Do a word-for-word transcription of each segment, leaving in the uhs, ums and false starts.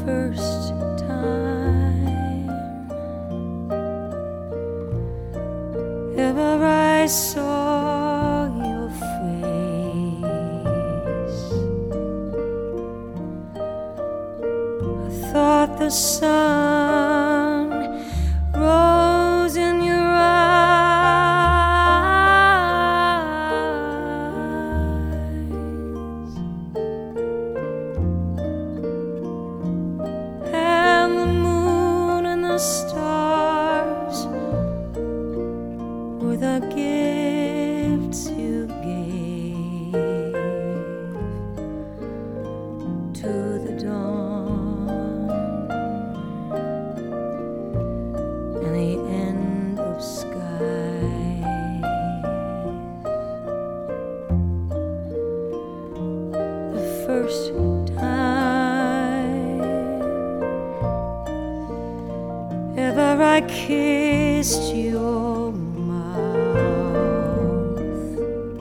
first time ever I saw your face, I thought the sun rose in your eyes, and the moon and the stars were the gifts you gave to the dawn and the end of skies. The first time ever I kissed your mouth,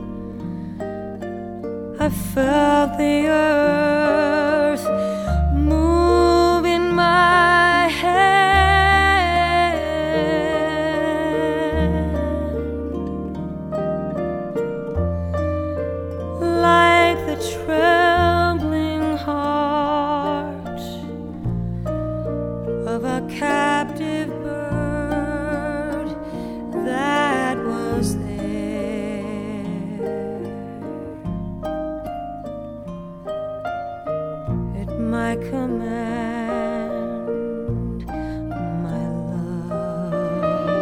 I felt the earth move in my hand, like the trembling heart of a captive bird that was there at my command, my love.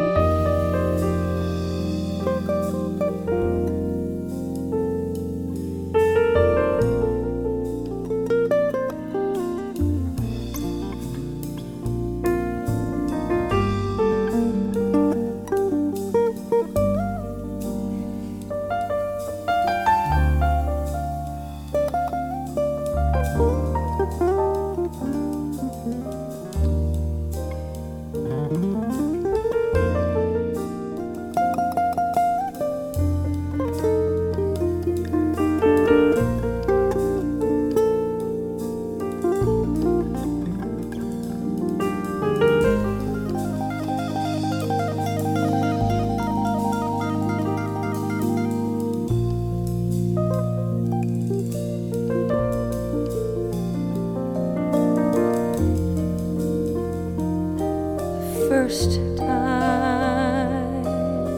First time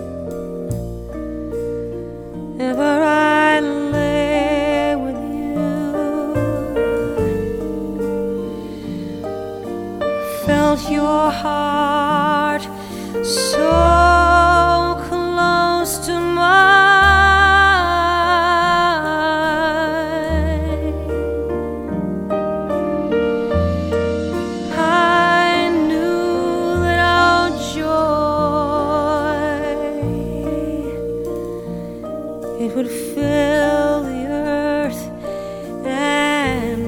ever I lay with you, felt your heart so close to mine. I knew that our joy, it would fill the earth and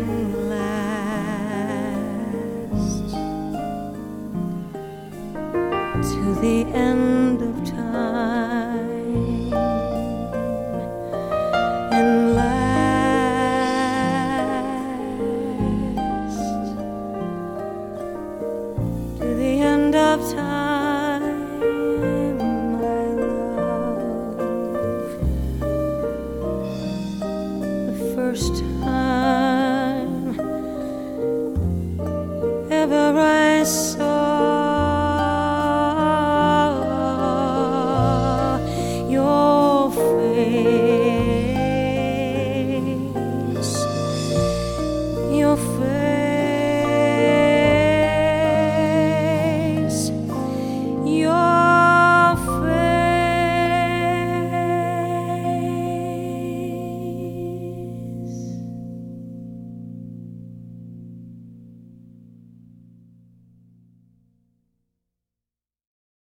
last to the end of time, and last to the end of time, my love. The first time